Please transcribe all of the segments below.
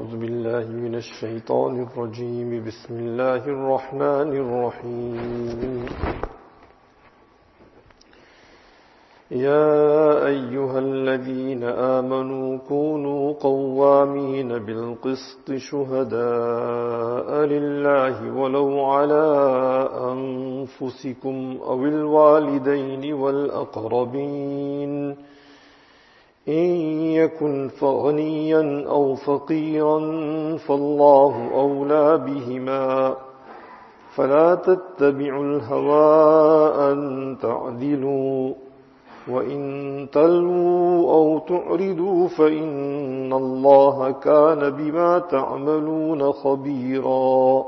أعوذ بالله من الشيطان الرجيم بسم الله الرحمن الرحيم يا أيها الذين آمنوا كونوا قوامين بالقسط شهداء لله ولو على أنفسكم أو الوالدين والأقربين إن يكن فغنيا أو فقيرا فالله أولى بهما فلا تتبعوا الهوى أن تعدلوا وإن تلووا أو تعرضوا فإن الله كان بما تعملون خبيرا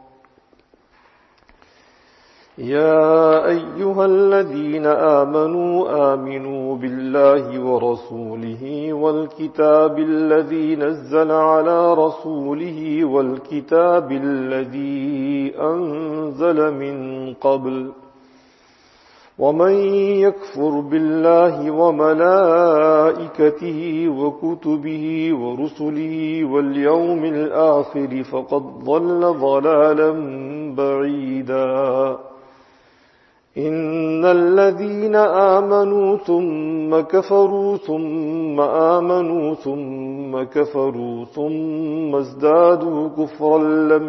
يا أيها الذين آمنوا بالله ورسوله والكتاب الذي نزل على رسوله والكتاب الذي أنزل من قبل ومن يكفر بالله وملائكته وكتبه ورسله واليوم الآخر فقد ضل ضلالا بعيدا إن الذين آمنوا ثم كفروا ثم آمنوا ثم كفروا ثم ازدادوا كفرا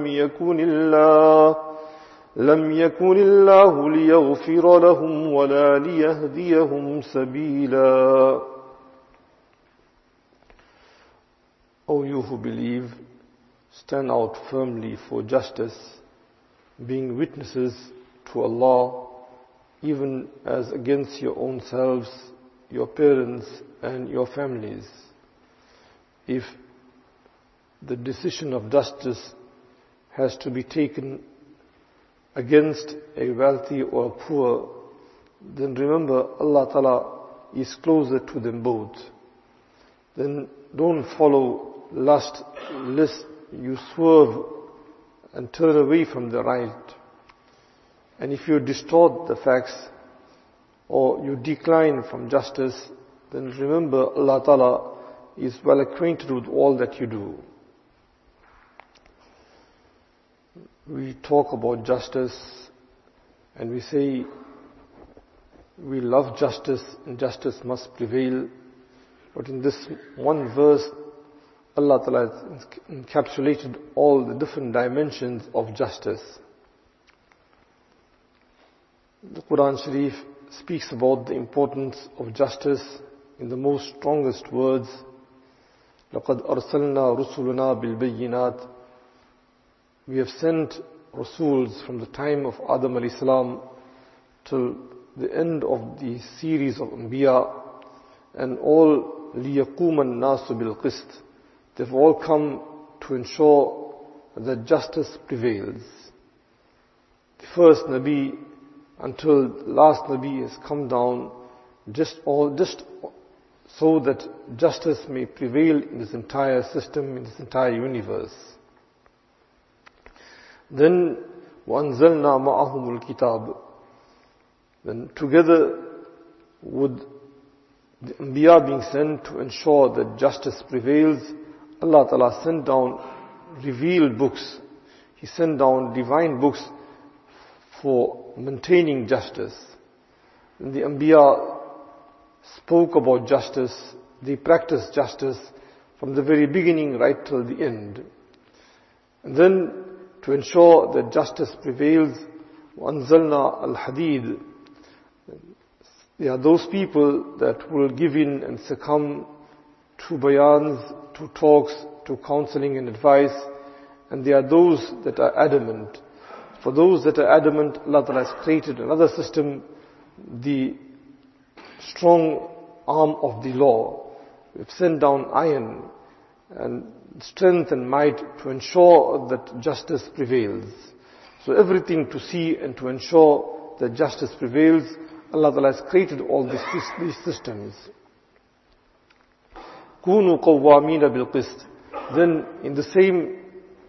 لم يكن الله ليغفر لهم ولا ليهديهم سبيلا. O you who believe, stand out firmly for justice, being witnesses to Allah, even as against your own selves, your parents and your families. If the decision of justice has to be taken against a wealthy or a poor, then remember Allah Ta'ala is closer to them both. Then don't follow lust, lest you swerve and turn away from the right. And if you distort the facts or you decline from justice, then remember Allah Ta'ala is well acquainted with all that you do. We talk about justice and we say we love justice and justice must prevail. But in this one verse, Allah Ta'ala has encapsulated all the different dimensions of justice. The Quran Sharif speaks about the importance of justice in the most strongest words. لَقَدْ أَرْسَلْنَا رُسُلُنَا بِالْبَيِّنَاتِ We have sent Rasuls from the time of Adam alayhi salam till the end of the series of Anbiya, and all لِيَقُومَ النَّاسُ بِالْقِسْطِ They've all come to ensure that justice prevails. The first Nabi until the last Nabi has come down just so that justice may prevail in this entire system, in this entire universe. Then وَأَنزَلْنَا مَعَهُمُ الْكِتَابِ Then together with the Anbiya being sent to ensure that justice prevails, Allah Ta'ala sent down revealed books. He sent down divine books for maintaining justice. And the Anbiya spoke about justice, they practiced justice from the very beginning right till the end. And then to ensure that justice prevails, وَأَنزَلْنَا الْحَدِيدِ There are those people that will give in and succumb to bayans, to talks, to counseling and advice, and there are those that are adamant. For those that are adamant, Allah Ta'ala has created another system, the strong arm of the law. We've sent down iron and strength and might to ensure that justice prevails. So everything to see and to ensure that justice prevails, Allah Ta'ala has created all these systems. كُونُوا قَوَّامِينَ بِالْقِسْطِ Then in the same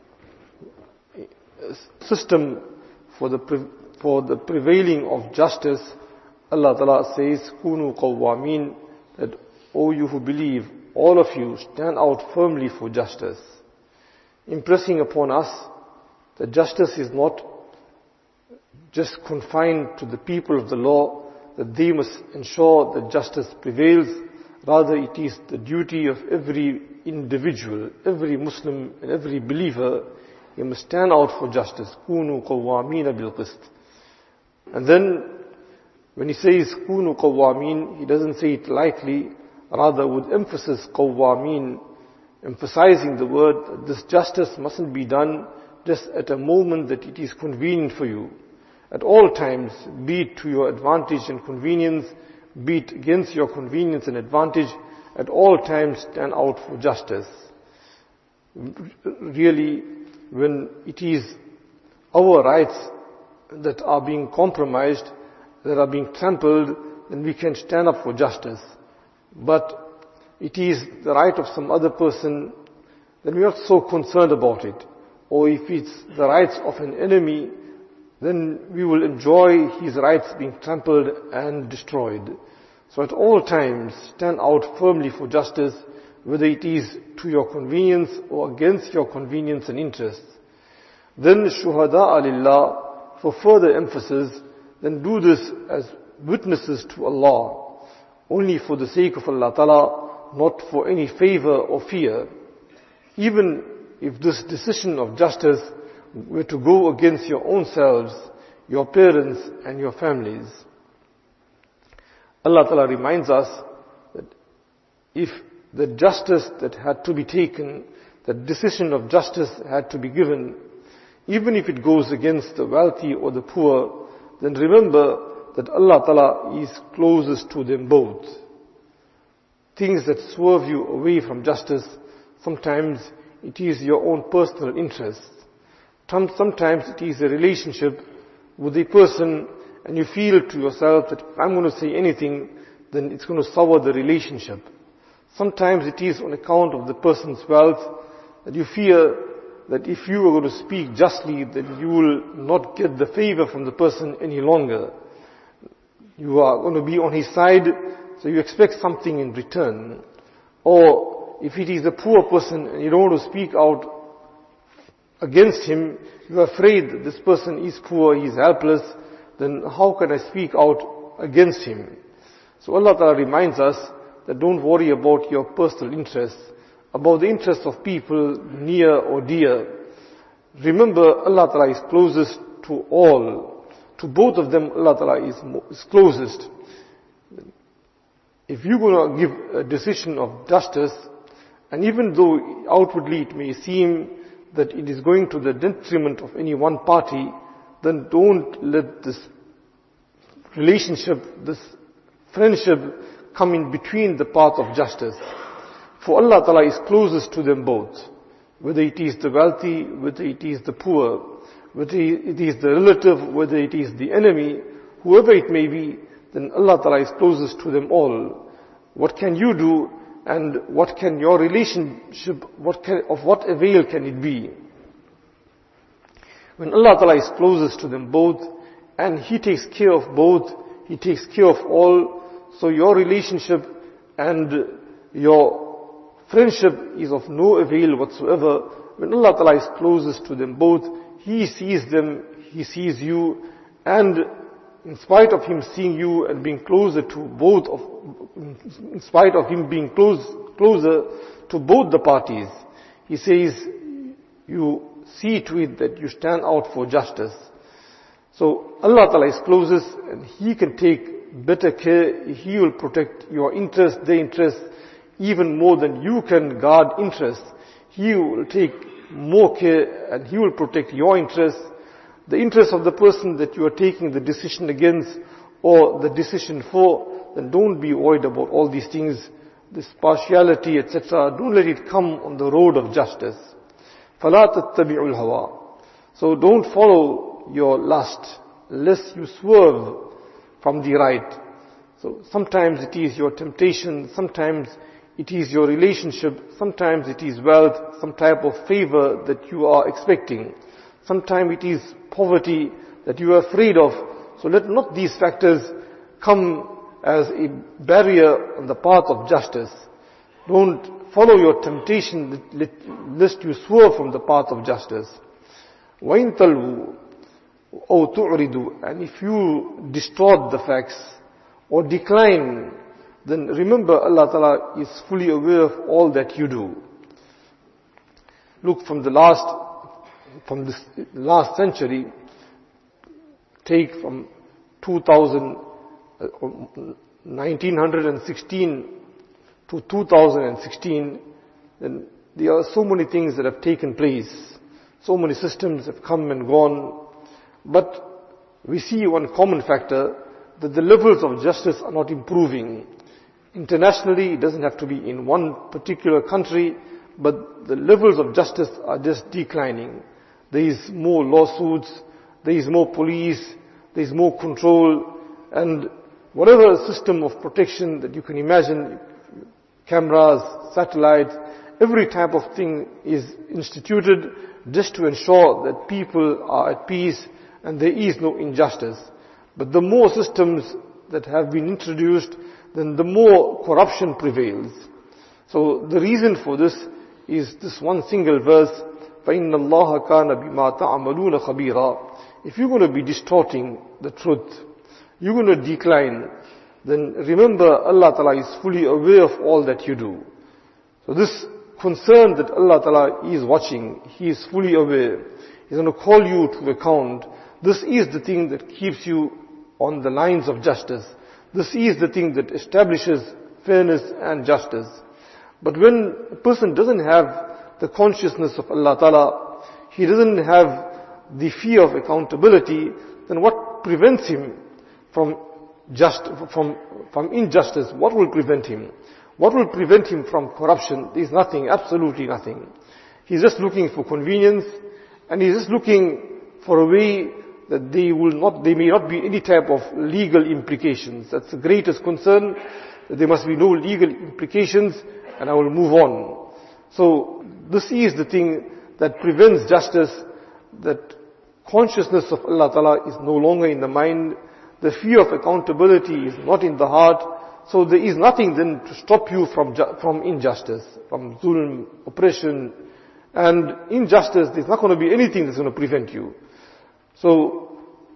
system for the prevailing of justice, Allah Ta'ala says, كُونُوا قَوَّامِينَ That, O you who believe, all of you stand out firmly for justice. impressing upon us that justice is not just confined to the people of the law, that they must ensure that justice prevails. Rather, it is the duty of every individual, every Muslim and every believer. He must stand out for justice. Kunu qawwamina bil qist. And then, when he says kunu qawwamin, he doesn't say it lightly, rather with emphasis qawwamin, emphasizing the word that this justice mustn't be done just at a moment that it is convenient for you. At all times, be it to your advantage and convenience, be it against your convenience and advantage, at all times stand out for justice. Really, when it is our rights that are being compromised, that are being trampled, then we can stand up for justice. But it is the right of some other person, then we are not so concerned about it. Or if it's the rights of an enemy, then we will enjoy his rights being trampled and destroyed. So at all times, stand out firmly for justice, whether it is to your convenience or against your convenience and interests. Then shuhada'a lillah, for further emphasis, then do this as witnesses to Allah, only for the sake of Allah Ta'ala, not for any favor or fear. Even if this decision of justice were to go against your own selves, your parents and your families. Allah Ta'ala reminds us that if the justice that had to be taken, the decision of justice had to be given, even if it goes against the wealthy or the poor, then remember that Allah Ta'ala is closest to them both. Things that swerve you away from justice, sometimes it is your own personal interest. Sometimes it is a relationship with a person and you feel to yourself that if I'm going to say anything, then it's going to sour the relationship. Sometimes it is on account of the person's wealth that you fear that if you are going to speak justly, then you will not get the favor from the person any longer. You are going to be on his side, so you expect something in return. Or if it is a poor person and you don't want to speak out against him, you are afraid that this person is poor, he is helpless, then how can I speak out against him? So Allah Ta'ala reminds us that don't worry about your personal interests, about the interests of people near or dear. Remember, Allah Ta'ala is closest to all. To both of them, Allah Ta'ala is closest. If you're going to give a decision of justice, and even though outwardly it may seem that it is going to the detriment of any one party, then don't let this relationship, this friendship come in between the path of justice. For Allah Ta'ala is closest to them both. Whether it is the wealthy, whether it is the poor, whether it is the relative, whether it is the enemy, whoever it may be, then Allah Ta'ala is closest to them all. What can you do and what can your relationship, of what avail can it be? When Allah Ta'ala is closest to them both and He takes care of both, He takes care of all, so your relationship and your friendship is of no avail whatsoever. When Allah Ta'ala is closest to them both, He sees them, He sees you, and in spite of Him seeing you and being closer to both in spite of Him being closer to both the parties, He says, you see to it that you stand out for justice. So Allah Ta'ala is closest and He can take better care. He will protect your interests, their interests, even more than you can guard interests. He will take more care and He will protect your interests. The interest of the person that you are taking the decision against or the decision for, then don't be worried about all these things, this partiality, etc. Don't let it come on the road of justice. فَلَا تَتَّبِعُوا الْهَوَىٰ. So don't follow your lust, lest you swerve from the right. So sometimes it is your temptation, sometimes it is your relationship, sometimes it is wealth, some type of favor that you are expecting. Sometimes it is poverty that you are afraid of. So let not these factors come as a barrier on the path of justice. Don't follow your temptation, lest you swerve from the path of justice. وَإِن تَلْوُوا أَوْ تُعْرِضُوا, and if you distort the facts or decline, then remember Allah Ta'ala is fully aware of all that you do. Look, from this last century, take from 1916 to 2016, then there are so many things that have taken place. So many systems have come and gone. But we see one common factor, that the levels of justice are not improving. Internationally, it doesn't have to be in one particular country, but the levels of justice are just declining. There is more lawsuits, there is more police, there is more control, and whatever system of protection that you can imagine, cameras, satellites, every type of thing is instituted just to ensure that people are at peace and there is no injustice. But the more systems that have been introduced, then the more corruption prevails. So the reason for this is this one single verse, فَإِنَّ اللَّهَ كَانَ بِمَا تَعْمَلُونَ خَبِيرًا. If you're going to be distorting the truth, you're going to decline, then remember Allah Ta'ala is fully aware of all that you do. So this concern that Allah Ta'ala is watching, He is fully aware, He's going to call you to account. This is the thing that keeps you on the lines of justice. This is the thing that establishes fairness and justice. But when a person doesn't have the consciousness of Allah Ta'ala, he doesn't have the fear of accountability, then what prevents him from injustice? What will prevent him? What will prevent him from corruption? There is nothing, absolutely nothing. He's just looking for convenience, and he's just looking for a way that there may not be any type of legal implications. That's the greatest concern, that there must be no legal implications, and I will move on. So this is the thing that prevents justice, that consciousness of Allah Ta'ala is no longer in the mind, the fear of accountability is not in the heart, so there is nothing then to stop you from injustice, from zulm, oppression, and injustice. There's not going to be anything that's going to prevent you. So,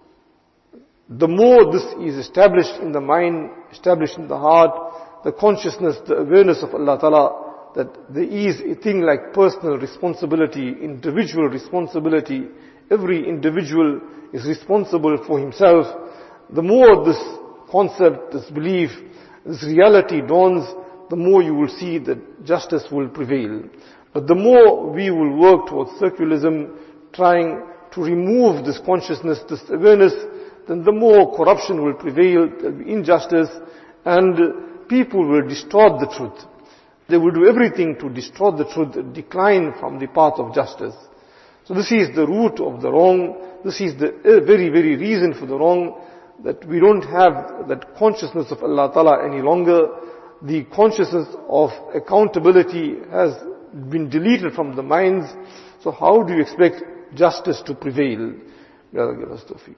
the more this is established in the mind, established in the heart, the consciousness, the awareness of Allah Ta'ala, that there is a thing like personal responsibility, individual responsibility. Every individual is responsible for himself. The more this concept, this belief, this reality dawns, the more you will see that justice will prevail. But the more we will work towards secularism, trying to remove this consciousness, this awareness, then the more corruption will prevail, there will be injustice, and people will distort the truth. They will do everything to distort the truth, decline from the path of justice. So this is the root of the wrong. This is the very, very reason for the wrong, that we don't have that consciousness of Allah Ta'ala any longer. The consciousness of accountability has been deleted from the minds. So how do you expect justice to prevail? May Allah give us tawfiq.